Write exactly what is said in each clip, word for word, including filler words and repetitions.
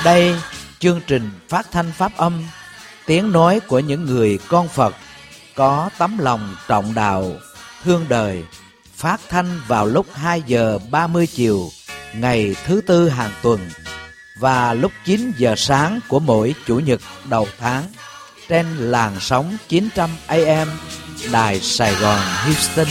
Đây, chương trình phát thanh pháp âm, tiếng nói của những người con Phật có tấm lòng trọng đạo, thương đời, phát thanh vào lúc hai giờ ba mươi chiều ngày thứ tư hàng tuần và lúc chín giờ sáng của mỗi chủ nhật đầu tháng trên làn sóng chín trăm A M Đài Sài Gòn Houston.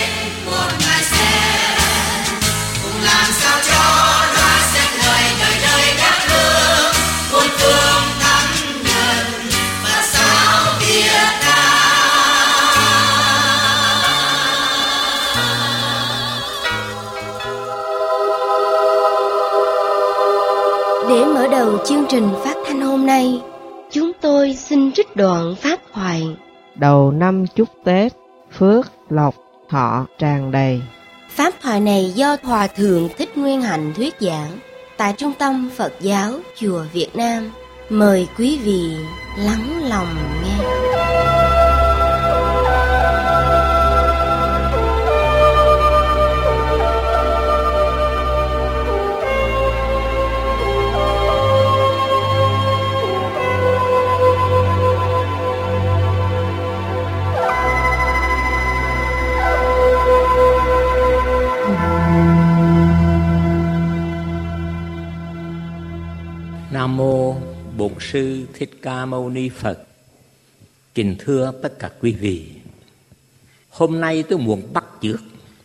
Để mở đầu chương trình phát thanh hôm nay, chúng tôi xin trích đoạn pháp thoại. Đầu năm chúc Tết, phước, lộc, thọ tràn đầy. Pháp thoại này do Hòa Thượng Thích Nguyên Hạnh thuyết giảng tại Trung tâm Phật giáo Chùa Việt Nam. Mời quý vị lắng lòng nghe. Nam mô Bổn Sư Thích Ca Mâu Ni Phật. Kính thưa tất cả quý vị, hôm nay tôi muốn bắt chước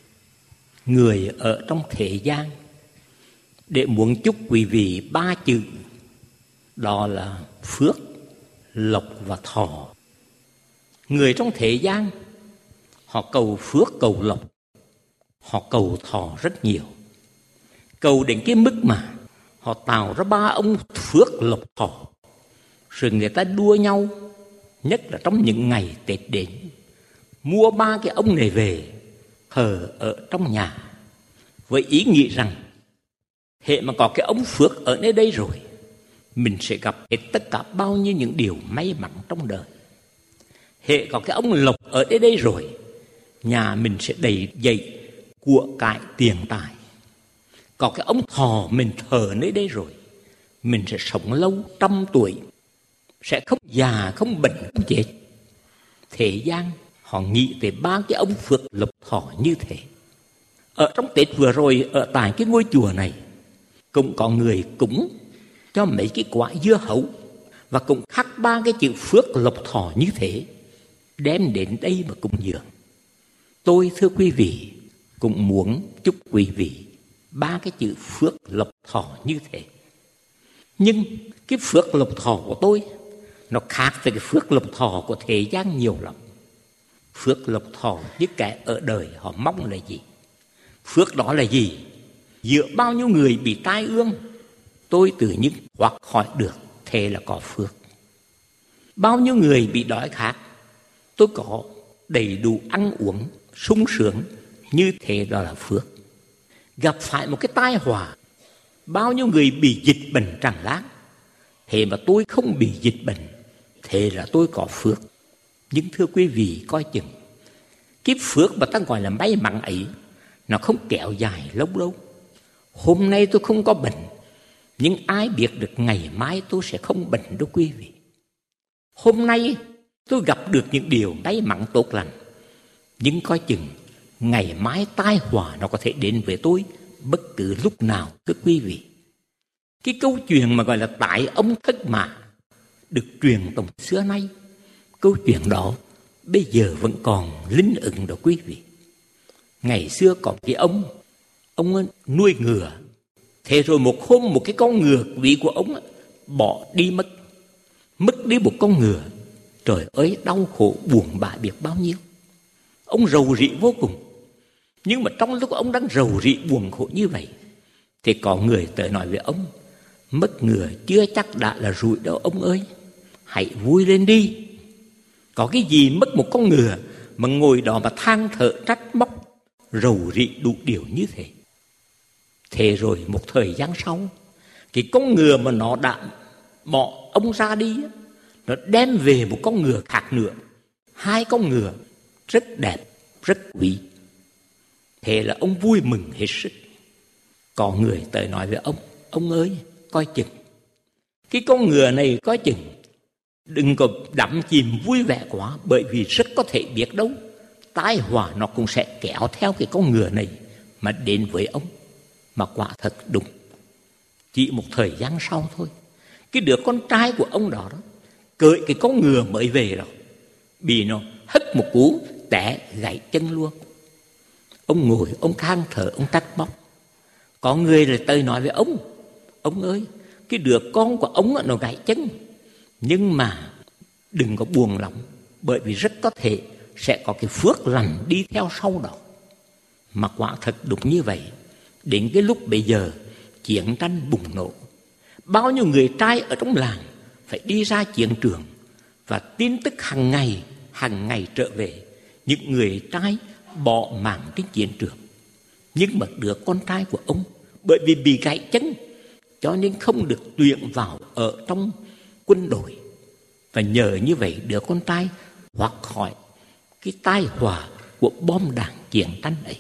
người ở trong thế gian để muốn chúc quý vị ba chữ, đó là phước, lộc và thọ. Người trong thế gian họ cầu phước cầu lộc, họ cầu thọ rất nhiều, cầu đến cái mức mà họ tạo ra ba ông phước lộc thọ, rồi người ta đua nhau, nhất là trong những ngày Tết đến, mua ba cái ông này về thờ ở trong nhà, với ý nghĩ rằng hệ mà có cái ông phước ở nơi đây rồi, mình sẽ gặp hết tất cả bao nhiêu những điều may mắn trong đời. Hệ có cái ông lộc ở nơi đây rồi, nhà mình sẽ đầy dậy của cải tiền tài. Có cái ông thọ mình thờ nơi đây rồi, mình sẽ sống lâu trăm tuổi, sẽ không già, không bệnh, không chết. Thế gian họ nghĩ về ba cái ông phước lộc thọ như thế. Ở trong Tết vừa rồi, ở tại cái ngôi chùa này, cũng có người cúng cho mấy cái quả dưa hấu, và cũng khắc ba cái chữ phước lộc thọ như thế, đem đến đây mà cúng dường. Tôi thưa quý vị, cũng muốn chúc quý vị ba cái chữ phước lộc thọ như thế. Nhưng cái phước lộc thọ của tôi nó khác với cái phước lộc thọ của thế gian nhiều lắm. Phước lộc thọ như kẻ ở đời họ mong là gì? Phước đó là gì? Giữa bao nhiêu người bị tai ương, tôi tự nhiên thoát khỏi được, thế là có phước. Bao nhiêu người bị đói khát, tôi có đầy đủ ăn uống sung sướng, như thế đó là phước. Gặp phải một cái tai họa, bao nhiêu người bị dịch bệnh tràn lan, thế mà tôi không bị dịch bệnh, thế là tôi có phước. Nhưng thưa quý vị coi chừng, cái phước mà ta gọi là may mắn ấy, nó không kéo dài lâu đâu. Hôm nay tôi không có bệnh, nhưng ai biết được ngày mai tôi sẽ không bệnh đâu quý vị. Hôm nay tôi gặp được những điều may mắn tốt lành, nhưng coi chừng ngày mai tai họa nó có thể đến với tôi bất cứ lúc nào thưa quý vị. Cái câu chuyện mà gọi là tại ông thất mã được truyền tụng xưa nay, câu chuyện đó bây giờ vẫn còn linh ứng đó quý vị. Ngày xưa có cái ông, ông nuôi ngựa, thế rồi một hôm một cái con ngựa quý của ông bỏ đi mất, mất đi một con ngựa. Trời ơi, đau khổ buồn bã biết bao nhiêu. Ông rầu rĩ vô cùng. Nhưng mà trong lúc ông đang rầu rĩ buồn khổ như vậy, thì có người tới nói với ông, mất ngựa chưa chắc đã là rủi đâu ông ơi, hãy vui lên đi. Có cái gì mất một con ngựa mà ngồi đó mà than thở trách móc, rầu rĩ đủ điều như thế. Thế rồi một thời gian sau, cái con ngựa mà nó đã bỏ ông ra đi, nó đem về một con ngựa khác nữa. Hai con ngựa rất đẹp, rất quý. Thế là ông vui mừng hết sức. Có người tới nói với ông, ông ơi, coi chừng, Cái con ngựa này có chừng đừng có đắm chìm vui vẻ quá, bởi vì rất có thể biết đâu tai họa nó cũng sẽ kéo theo cái con ngựa này mà đến với ông. Mà quả thật đúng, chỉ một thời gian sau thôi, cái đứa con trai của ông đó, đó cưỡi cái con ngựa mới về rồi, bị nó hất một cú té gãy chân luôn. Ông ngồi, ông than thở, ông trách móc. Có người lại tới nói với ông: ông ơi, cái đứa con của ông nó gãy chân, nhưng mà đừng có buồn lòng, bởi vì rất có thể sẽ có cái phước lành đi theo sau đó. Mà quả thật đúng như vậy. Đến cái lúc bây giờ chiến tranh bùng nổ, bao nhiêu người trai ở trong làng phải đi ra chiến trường, và tin tức hàng ngày hàng ngày trở về những người trai bỏ mạng trên chiến trường. Nhưng mà đứa con trai của ông bởi vì bị gãy chân cho nên không được tuyển vào ở trong quân đội, và nhờ như vậy đứa con trai thoát khỏi cái tai họa của bom đạn chiến tranh ấy.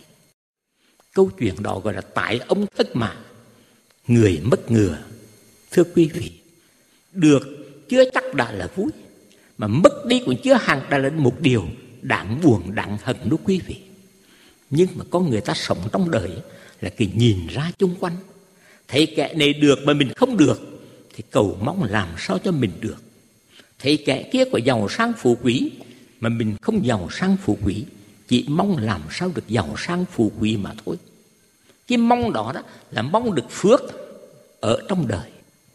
Câu chuyện đó gọi là tại ông thất mạng, người mất ngựa. Thưa quý vị, được chưa chắc đã là vui, mà mất đi cũng chưa hẳn đã là một điều đáng buồn, đáng hận đó quý vị. Nhưng mà con người ta sống trong đời là cái nhìn ra chung quanh, thấy kẻ này được mà mình không được thì cầu mong làm sao cho mình được. Thấy kẻ kia có giàu sang phú quý mà mình không giàu sang phú quý, chỉ mong làm sao được giàu sang phú quý mà thôi. Cái mong đó, đó là mong được phước ở trong đời.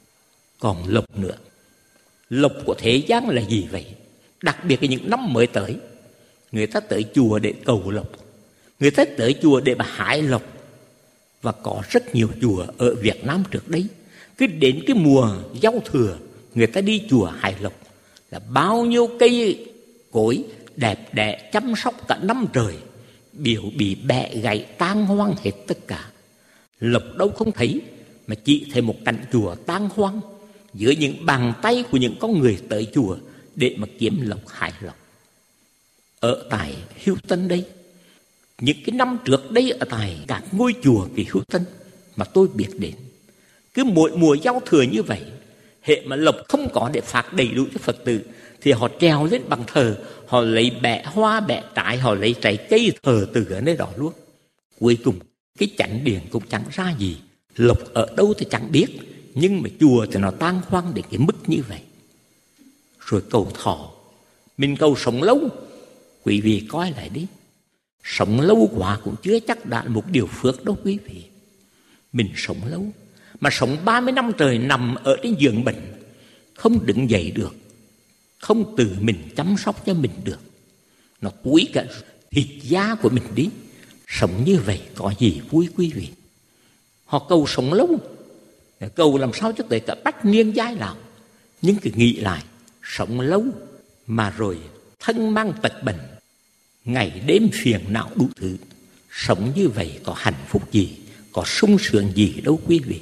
Còn lộc nữa, lộc của thế gian là gì vậy? Đặc biệt là những năm mới tới, người ta tới chùa để cầu lộc, người ta tới chùa để mà hái lộc. Và có rất nhiều chùa ở Việt Nam trước đấy, cứ đến cái mùa giao thừa, người ta đi chùa hái lộc, là bao nhiêu cây cối đẹp đẽ chăm sóc cả năm trời, biểu bị bẻ gãy tan hoang hết tất cả. Lộc đâu không thấy, mà chỉ thấy một cảnh chùa tan hoang dưới những bàn tay của những con người tới chùa để mà kiếm lộc, hái lộc. Ở tại Houston đây, những cái năm trước đây, ở tại các ngôi chùa kỳ Houston mà tôi biết đến, cứ mỗi mùa giao thừa như vậy, hệ mà lộc không có để phát đầy đủ cho Phật tử thì họ treo lên bàn thờ, họ lấy bẻ hoa bẻ trái, họ lấy trái cây thờ từ ở nơi đó luôn. Cuối cùng cái chánh điện cũng chẳng ra gì, lộc ở đâu thì chẳng biết, nhưng mà chùa thì nó tan hoang đến cái mức như vậy. Rồi cầu thọ, mình cầu sống lâu. Quý vị coi lại đi, sống lâu quá cũng chưa chắc đã một điều phước đâu quý vị. Mình sống lâu, mà sống ba mươi năm trời nằm ở trên giường bệnh, không đứng dậy được, không tự mình chăm sóc cho mình được, nó cúi cả thịt da của mình đi. Sống như vậy có gì vui quý vị? Họ cầu sống lâu, cầu làm sao cho tới cả bách niên giai lão. Nhưng cứ nghĩ lại, sống lâu mà rồi thân mang tật bệnh, ngày đêm phiền não đủ thứ, sống như vậy có hạnh phúc gì, có sung sướng gì đâu quý vị.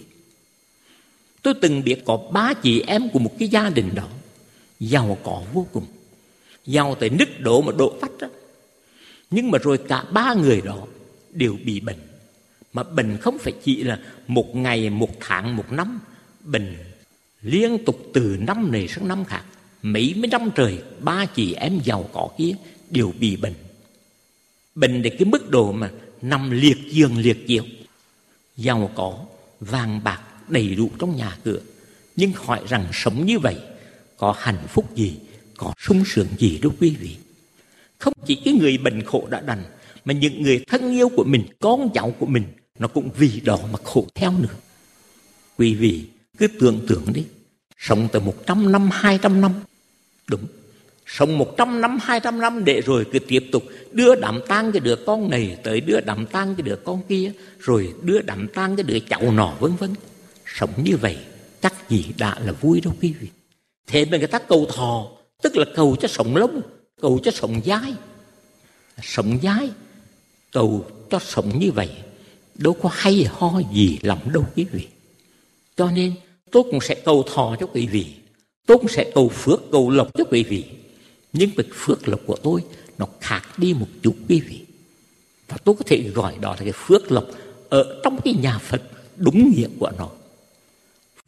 Tôi từng biết có ba chị em của một cái gia đình đó, giàu có vô cùng, giàu tới nứt độ mà độ vách đó. Nhưng mà rồi cả ba người đó đều bị bệnh. Mà bệnh không phải chỉ là một ngày, một tháng, một năm, bệnh liên tục từ năm này sang năm khác. Mấy mấy năm trời, ba chị em giàu có kia đều bị bệnh. Bệnh đến cái mức độ mà nằm liệt giường liệt chiếu, giàu có, vàng bạc đầy đủ trong nhà cửa. Nhưng hỏi rằng sống như vậy có hạnh phúc gì, có sung sướng gì đâu quý vị. Không chỉ cái người bệnh khổ đã đành, mà những người thân yêu của mình, con cháu của mình, nó cũng vì đó mà khổ theo nữa. Quý vị cứ tưởng tượng đi, sống từ một trăm năm, hai trăm năm, đúng, sống một trăm năm, hai trăm năm để rồi cứ tiếp tục đưa đám tang cái đứa con này, tới đưa đám tang cái đứa con kia, rồi đưa đám tang cái đứa cháu nọ, vân vân. Sống như vậy chắc gì đã là vui đâu quý vị. Thế mà người ta cầu thọ, tức là cầu cho sống lâu, cầu cho sống dài. Sống dài, cầu cho sống như vậy đâu có hay ho gì lắm đâu quý vị. Cho nên tôi cũng sẽ cầu thọ cho quý vị, tôi cũng sẽ cầu phước, cầu lộc cho quý vị. Nhưng việc phước lộc của tôi nó khác đi một chút quý vị. Và tôi có thể gọi đó là cái phước lộc ở trong cái nhà Phật đúng nghĩa của nó.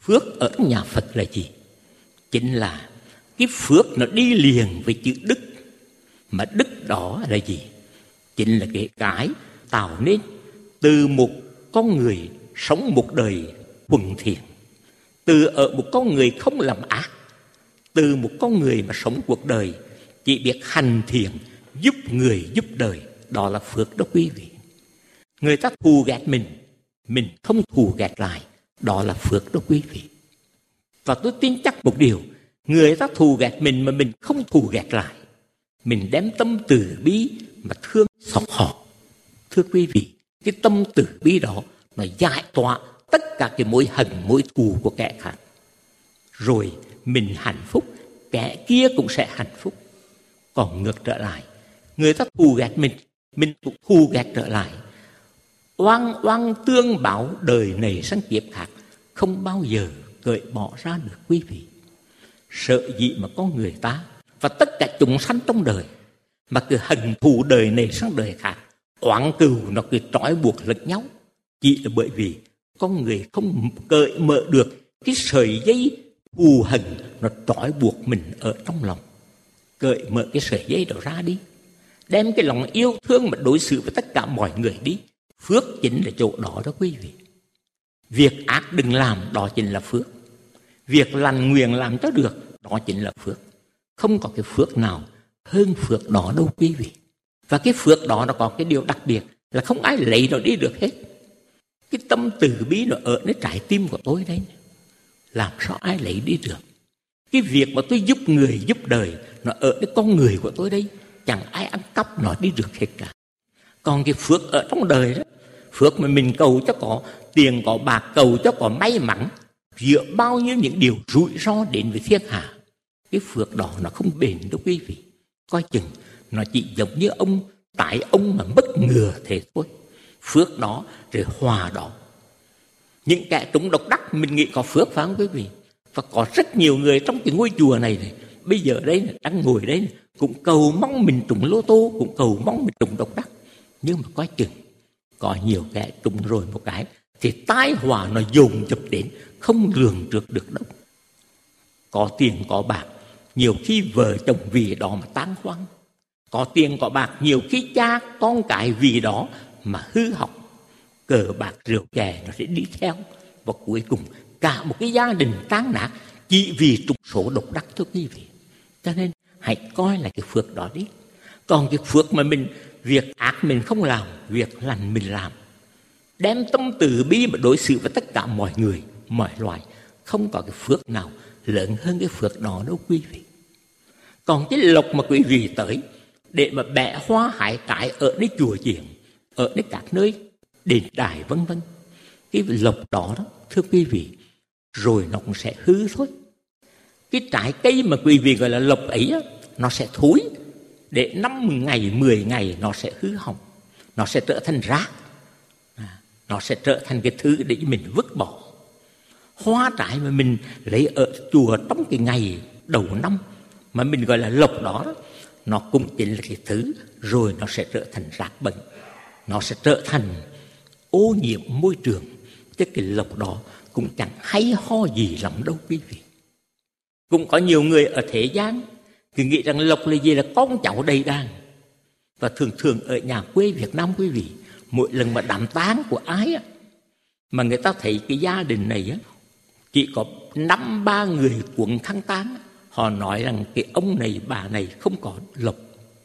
Phước ở nhà Phật là gì? Chính là cái phước nó đi liền với chữ đức. Mà đức đó là gì? Chính là cái cái tạo nên từ một con người sống một đời thuần thiện, từ ở một con người không làm ác, từ một con người mà sống cuộc đời chỉ biết hành thiện, giúp người giúp đời. Đó là phước đó quý vị. Người ta thù ghét mình, mình không thù ghét lại, đó là phước đó quý vị. Và tôi tin chắc một điều, người ta thù ghét mình mà mình không thù ghét lại, mình đem tâm từ bi mà thương xót họ. Thưa quý vị, cái tâm từ bi đó nó giải tỏa tất cả cái mối hận, mối thù của kẻ khác. Rồi mình hạnh phúc, kẻ kia cũng sẽ hạnh phúc. Còn ngược trở lại, người ta thù ghét mình, mình cũng thù ghét trở lại. Oan oan tương báo, đời này sang kiếp khác, không bao giờ cởi bỏ ra được quý vị. Sợ gì mà con người ta và tất cả chúng sanh trong đời mà cứ hận thù đời này sang đời khác, oán cừu nó cứ trói buộc lẫn nhau, chỉ là bởi vì con người không cởi mở được cái sợi dây thù hận nó trói buộc mình ở trong lòng. Cởi mở cái sợi dây đó ra đi, đem cái lòng yêu thương mà đối xử với tất cả mọi người đi. Phước chính là chỗ đó đó quý vị. Việc ác đừng làm, đó chính là phước. Việc lành nguyện làm cho được, đó chính là phước. Không có cái phước nào hơn phước đó đâu quý vị. Và cái phước đó nó có cái điều đặc biệt là không ai lấy nó đi được hết. Cái tâm từ bi nó ở nơi trái tim của tôi đấy, làm sao ai lấy đi được. Cái việc mà tôi giúp người giúp đời nó ở nơi con người của tôi đây, chẳng ai ăn cắp nó đi được hết cả. Còn cái phước ở trong đời đó, phước mà mình cầu cho có tiền có bạc, cầu cho có may mắn, dựa bao nhiêu những điều rủi ro đến với thiên hạ, cái phước đó nó không bền đâu quý vị. Coi chừng nó chỉ giống như ông tại ông mà mất ngừa thế thôi. Phước đó rồi hòa đó. Những kẻ trúng độc đắc mình nghĩ có phước phải không quý vị? Và có rất nhiều người trong cái ngôi chùa này này, bây giờ đấy này, đang ngồi đấy này, cũng cầu mong mình trúng lô tô, cũng cầu mong mình trúng độc đắc. Nhưng mà coi chừng có nhiều kẻ trúng rồi một cái thì tai họa nó dồn dập đến không lường trước được đâu. Có tiền có bạc, nhiều khi vợ chồng vì đó mà tan hoang. Có tiền có bạc, nhiều khi cha con cái vì đó mà hư hỏng. Cờ bạc rượu chè nó sẽ đi theo, và cuối cùng cả một cái gia đình tan nát chỉ vì trúng số độc đắc thôi quý vị. Cho nên hãy coi là cái phước đó đi. Còn cái phước mà mình việc ác mình không làm, việc lành mình làm, đem tâm từ bi mà đối xử với tất cả mọi người, mọi loài, không có cái phước nào lớn hơn cái phước đó đâu quý vị. Còn cái lộc mà quý vị tới để mà bẻ hoa hái trái ở nơi chùa chiền, ở nơi các nơi đền đài vân vân, cái lộc đó đó thưa quý vị, rồi nó cũng sẽ hư thôi. Cái trái cây mà quý vị gọi là lộc ấy á, nó sẽ thối, để năm ngày, mười ngày nó sẽ hư hỏng, nó sẽ trở thành rác, à, nó sẽ trở thành cái thứ để mình vứt bỏ. Hoa trái mà mình lấy ở chùa trong cái ngày đầu năm mà mình gọi là lộc đó, đó, nó cũng chính là cái thứ rồi nó sẽ trở thành rác bẩn, nó sẽ trở thành ô nhiễm môi trường. Chứ cái lộc đó cũng chẳng hay ho gì lắm đâu quý vị. Cũng có nhiều người ở thế gian cứ nghĩ rằng lộc là gì, là con cháu đầy đàn. Và thường thường ở nhà quê Việt Nam quý vị, mỗi lần mà đám tang của ai á, mà người ta thấy cái gia đình này á, chỉ có năm ba người cuộn khăn tang, họ nói rằng cái ông này bà này không có lộc.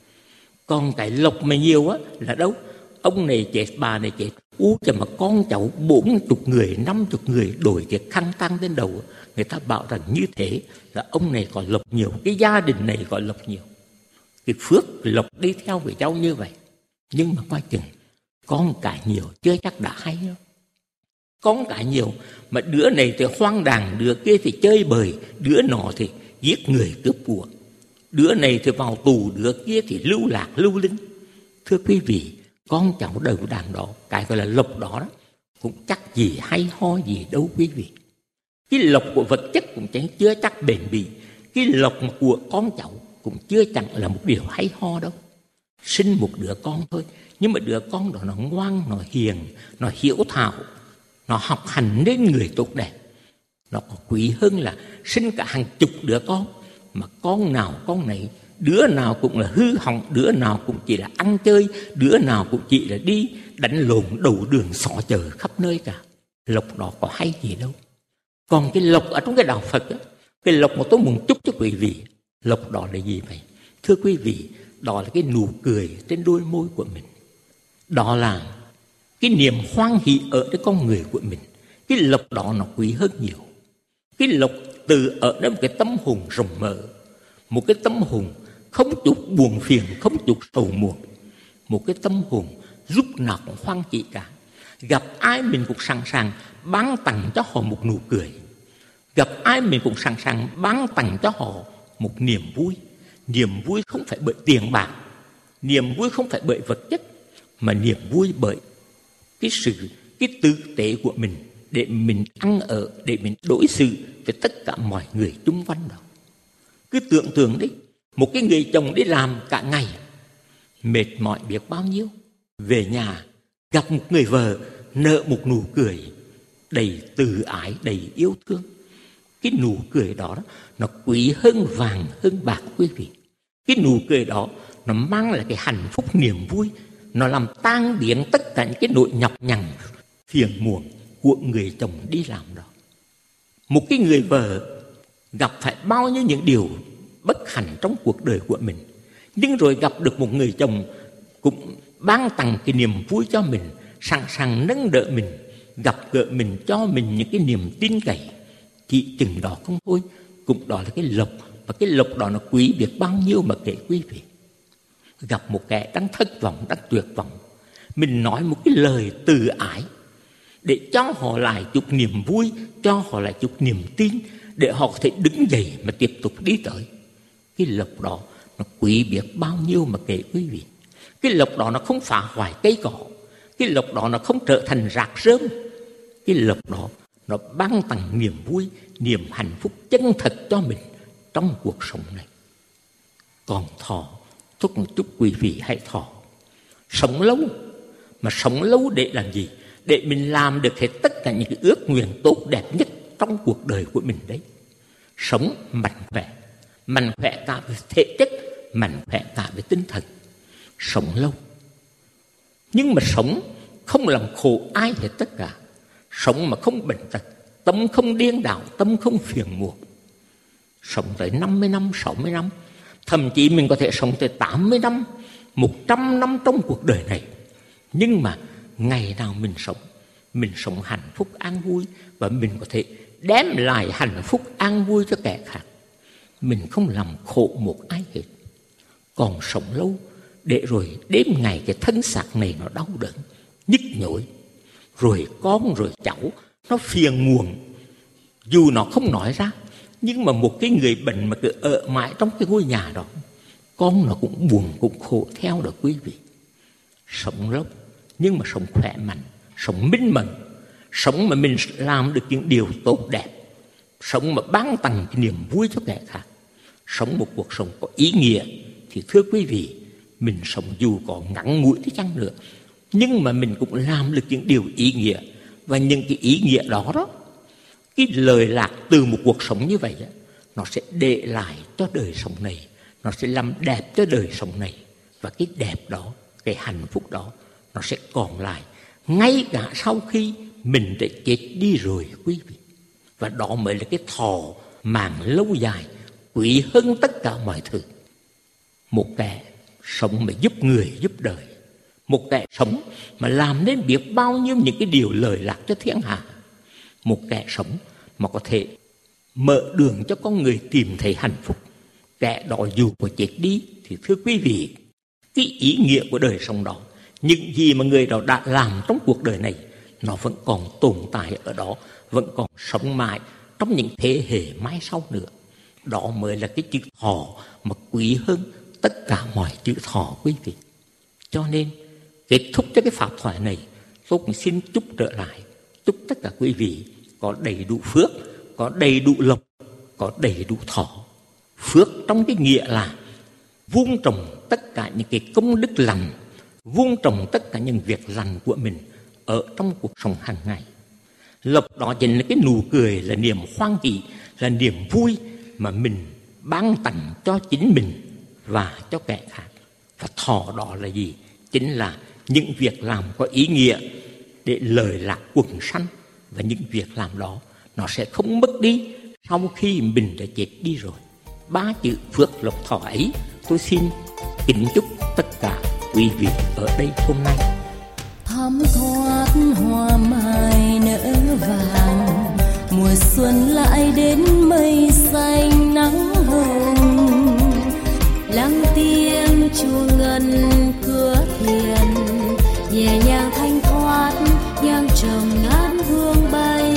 Còn cái lộc mà nhiều á là đâu? Ông này chết, bà này chết, u chà mà con cháu bốn chục người, năm chục người đổi cái khăn tang lên đầu. Người ta bảo rằng như thế là ông này có lộc nhiều, cái gia đình này có lộc nhiều. Cái phước lộc đi theo với nhau như vậy. Nhưng mà coi chừng con cái nhiều chưa chắc đã hay đâu. Con cái nhiều mà đứa này thì hoang đàng, đứa kia thì chơi bời, đứa nọ thì giết người cướp của, đứa này thì vào tù, đứa kia thì lưu lạc lưu linh. Thưa quý vị, con cháu đầu đàn đó, cái gọi là lộc đó, đó cũng chắc gì hay ho gì đâu quý vị. Cái lộc của vật chất cũng chẳng chưa chắc bền bỉ, cái lộc của con cháu cũng chưa chẳng là một điều hay ho đâu. Sinh một đứa con thôi, nhưng mà đứa con đó nó ngoan, nó hiền, nó hiểu thạo, nó học hành nên người tốt đẹp, Nó có quý hơn là sinh cả hàng chục đứa con, mà con nào con nấy, đứa nào cũng là hư hỏng, đứa nào cũng chỉ là ăn chơi, đứa nào cũng chỉ là đi đánh lộn đầu đường xỏ chợ khắp nơi cả. Lộc đó có hay gì đâu. Còn cái lộc ở trong cái đạo Phật đó, cái lộc mà tôi muốn chúc cho quý vị, lộc đó là gì vậy? Thưa quý vị, đó là cái nụ cười trên đôi môi của mình. Đó là cái niềm hoan hỷ ở cái con người của mình. Cái lộc đó nó quý hơn nhiều. Cái lộc từ ở đó một cái tâm hồn rộng mở, một cái tâm hồn không chút buồn phiền, không chút sầu muộn, một cái tâm hồn giúp nào cũng hoan hỷ cả. Gặp ai mình cũng sẵn sàng ban tặng cho họ một nụ cười. Gặp ai mình cũng sẵn sàng ban tặng cho họ một niềm vui. Niềm vui không phải bởi tiền bạc, niềm vui không phải bởi vật chất, mà niềm vui bởi cái sự, cái tử tế của mình, để mình ăn ở, để mình đối xử với tất cả mọi người chung quanh đó. Cứ tưởng tượng đi, một cái người chồng đi làm cả ngày, mệt mỏi biết bao nhiêu, về nhà gặp một người vợ nở một nụ cười đầy từ ái, đầy yêu thương. Cái nụ cười đó nó quý hơn vàng, hơn bạc quý vị. Cái nụ cười đó nó mang lại cái hạnh phúc, niềm vui, nó làm tan biến tất cả những cái nỗi nhọc nhằn, phiền muộn của người chồng đi làm đó. Một cái người vợ gặp phải bao nhiêu những điều bất hạnh trong cuộc đời của mình, nhưng rồi gặp được một người chồng cũng ban tặng cái niềm vui cho mình, sẵn sàng nâng đỡ mình, gặp gỡ mình, cho mình những cái niềm tin cậy. Chỉ chừng đó không thôi, cũng đó là cái lộc. Và cái lộc đó nó quý biết bao nhiêu mà kể quý vị. Gặp một kẻ đang thất vọng, đang tuyệt vọng, mình nói một cái lời từ ái để cho họ lại chút niềm vui, cho họ lại chút niềm tin, để họ có thể đứng dậy mà tiếp tục đi tới. Cái lộc đó nó quý biết bao nhiêu mà kể quý vị. Cái lộc đó nó không phá hoại cây cỏ, cái lộc đó nó không trở thành rạc rơm. Cái lộc đó nó ban tặng niềm vui, niềm hạnh phúc chân thật cho mình trong cuộc sống này. Còn thọ, thúc một chút quý vị hãy thọ. Sống lâu, mà sống lâu để làm gì? Để mình làm được hết tất cả những cái ước nguyện tốt đẹp nhất trong cuộc đời của mình đấy. Sống mạnh khỏe, mạnh khỏe cả về thể chất, mạnh khỏe cả về tinh thần. Sống lâu, nhưng mà sống không làm khổ ai hết tất cả. Sống mà không bệnh tật, tâm không điên đảo, tâm không phiền muộn. Sống tới năm mươi năm, sáu mươi năm, thậm chí mình có thể sống tới tám mươi năm, một trăm năm trong cuộc đời này. Nhưng mà ngày nào mình sống, mình sống hạnh phúc an vui, và mình có thể đem lại hạnh phúc an vui cho kẻ khác. Mình không làm khổ một ai hết. Còn sống lâu để rồi đêm ngày cái thân xác này nó đau đớn, nhức nhối, rồi con rồi cháu nó phiền muộn, dù nó không nói ra. Nhưng mà một cái người bệnh mà cứ ở mãi trong cái ngôi nhà đó, con nó cũng buồn cũng khổ theo đó quý vị. Sống lâu nhưng mà sống khỏe mạnh, sống minh mẫn, sống mà mình làm được những điều tốt đẹp, sống mà ban tặng cái niềm vui cho kẻ khác, sống một cuộc sống có ý nghĩa. Thì thưa quý vị, mình sống dù có ngắn ngủi thế chăng nữa, nhưng mà mình cũng làm được những điều ý nghĩa. Và những cái ý nghĩa đó đó, cái lời lạc từ một cuộc sống như vậy, nó sẽ để lại cho đời sống này, nó sẽ làm đẹp cho đời sống này. Và cái đẹp đó, cái hạnh phúc đó, nó sẽ còn lại ngay cả sau khi mình đã chết đi rồi quý vị. Và đó mới là cái thọ mạng lâu dài, quý hơn tất cả mọi thứ. Một kẻ sống mà giúp người giúp đời, một kẻ sống mà làm nên biết bao nhiêu những cái điều lợi lạc cho thiên hạ, một kẻ sống mà có thể mở đường cho con người tìm thấy hạnh phúc. Kẻ đó dù có chết đi thì thưa quý vị, cái ý nghĩa của đời sống đó, những gì mà người đó đã làm trong cuộc đời này, nó vẫn còn tồn tại ở đó, vẫn còn sống mãi trong những thế hệ mai sau nữa. Đó mới là cái chữ thọ mà quý hơn tất cả mọi chữ thọ quý vị. Cho nên kết thúc cho cái pháp thoại này, tôi cũng xin chúc trở lại, chúc tất cả quý vị có đầy đủ phước, có đầy đủ lộc, có đầy đủ thọ. Phước trong cái nghĩa là vun trồng tất cả những cái công đức lành, vun trồng tất cả những việc lành của mình ở trong cuộc sống hàng ngày. Lộc đó chính là cái nụ cười, là niềm hoan hỷ, là niềm vui mà mình ban tặng cho chính mình và cho kẻ khác. Và thọ đó là gì? Chính là những việc làm có ý nghĩa để lời lạc quần sanh. Và những việc làm đó nó sẽ không mất đi sau khi mình đã chết đi rồi. Ba chữ phước lộc thọ ấy tôi xin kính chúc tất cả quý vị ở đây hôm nay. Thắm thoát hoa mai nở vàng, mùa xuân lại đến mây xanh nắng hồng. Lắng tiếng chuông ngân cửa thiền, nhẹ nhàng thanh thoát nhang trầm ngát hương bay.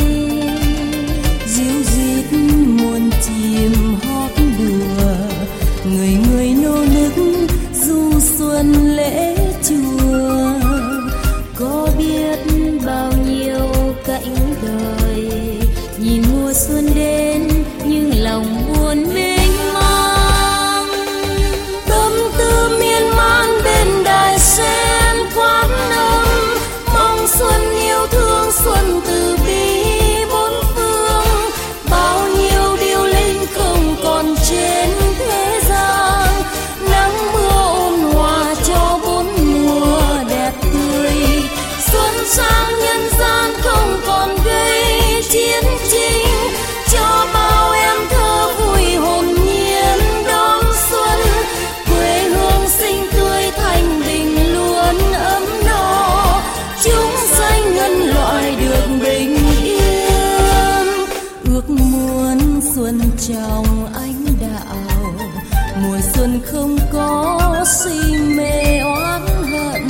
Dịu dít muôn chim hót đùa, người người nô nức du xuân lễ chùa. Có biết bao nhiêu cảnh đời, nhìn mùa xuân đến nhưng lòng buồn mênh mang. Tâm tư miên man bên đài sen quán âm, mong xuân yêu thương xuân từ bi bốn phương. Bao nhiêu điều linh không còn trên thế gian, nắng mưa ôn hòa cho bốn mùa đẹp tươi. Xuân sang nhân gian không còn gây chiến tranh, cho bao em thơ vui hồn nhiên đón xuân. Quê hương xinh tươi thanh bình luôn ấm no, chúng sanh nhân loại được bình yên. Ước muốn xuân trong ánh đạo, mùa xuân không có si mê oán hận.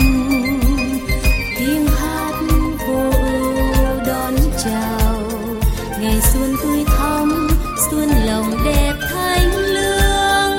Tiếng hát vô ưu đón chào, ngày xuân tươi thắm, xuân lòng đẹp thanh lương.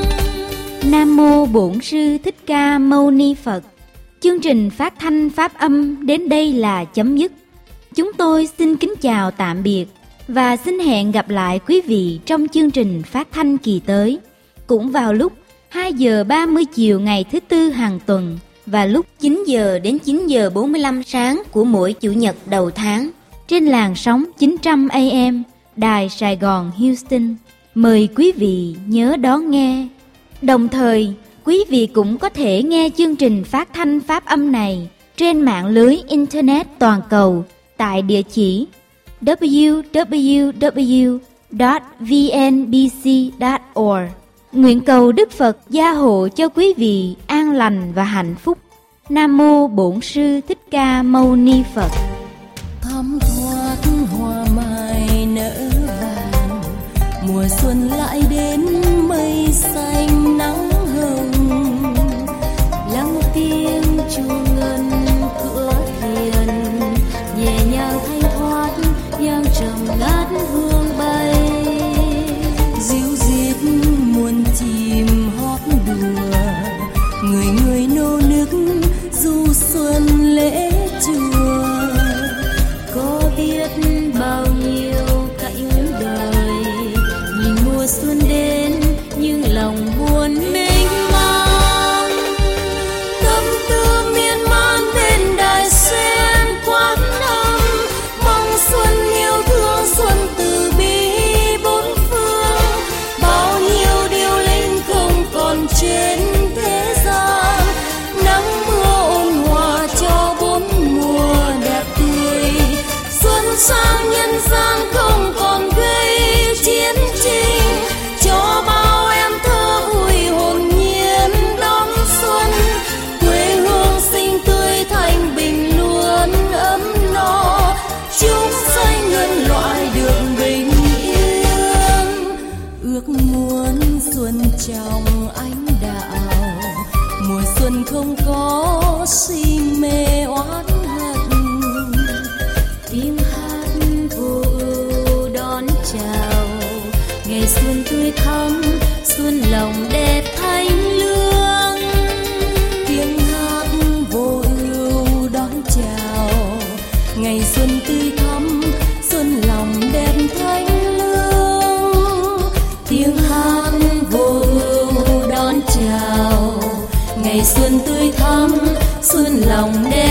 Nam mô Bổn Sư Thích Ca Mâu Ni Phật. Chương trình phát thanh pháp âm đến đây là chấm dứt. Chúng tôi xin kính chào tạm biệt và xin hẹn gặp lại quý vị trong chương trình phát thanh kỳ tới, cũng vào lúc hai giờ ba mươi chiều ngày thứ tư hàng tuần và lúc chín giờ đến chín giờ bốn mươi lăm sáng của mỗi chủ nhật đầu tháng trên làn sóng chín trăm A M Đài Sài Gòn Houston. Mời quý vị nhớ đón nghe. Đồng thời, quý vị cũng có thể nghe chương trình phát thanh pháp âm này trên mạng lưới Internet toàn cầu tại địa chỉ w w w chấm v n b c chấm org. Nguyện cầu Đức Phật gia hộ cho quý vị an lành và hạnh phúc. Nam mô Bổn Sư Thích Ca Mâu Ni Phật. Thắm thoát hoa mai nở vàng, mùa xuân lại đến mây xanh nắng hồng. Lắng tiếng chuông ngân cửa thiền, nhẹ nhàng thanh thoát nhang trầm ngát hương bay. Dịu dít muôn chim hót đùa, người người nô nức du xuân lễ chùa. Có biết bao nhiêu cảnh đời, nhìn mùa xuân đến nhưng lòng buồn mênh mang. Tâm tư miên man bên đài sen quán âm, mong xuân yêu thương xuân từ bi bốn phương. Bao nhiêu điều linh không còn trên thế gian, nắng mưa ôn hòa cho bốn mùa đẹp tươi. Xuân sang nhân gian không còn gây chiến tranh, cho bao em thơ vui hồn nhiên đón xuân. Quê hương xinh tươi thanh bình luôn ấm no, chúng sanh nhân loại được bình yên. Ước muốn xuân trong ánh đạo, mùa xuân không có si mê oán hận. Tiếng hát vô ưu đón chào, ngày xuân tươi thắm, xuân lòng đẹp thanh lương. Tiếng hát vô ưu đón chào, ngày xuân tươi thắm, xuân lòng đẹp thanh lương. Tiếng hát vô ưu đón chào, ngày xuân tươi thắm, xuân lòng đẹp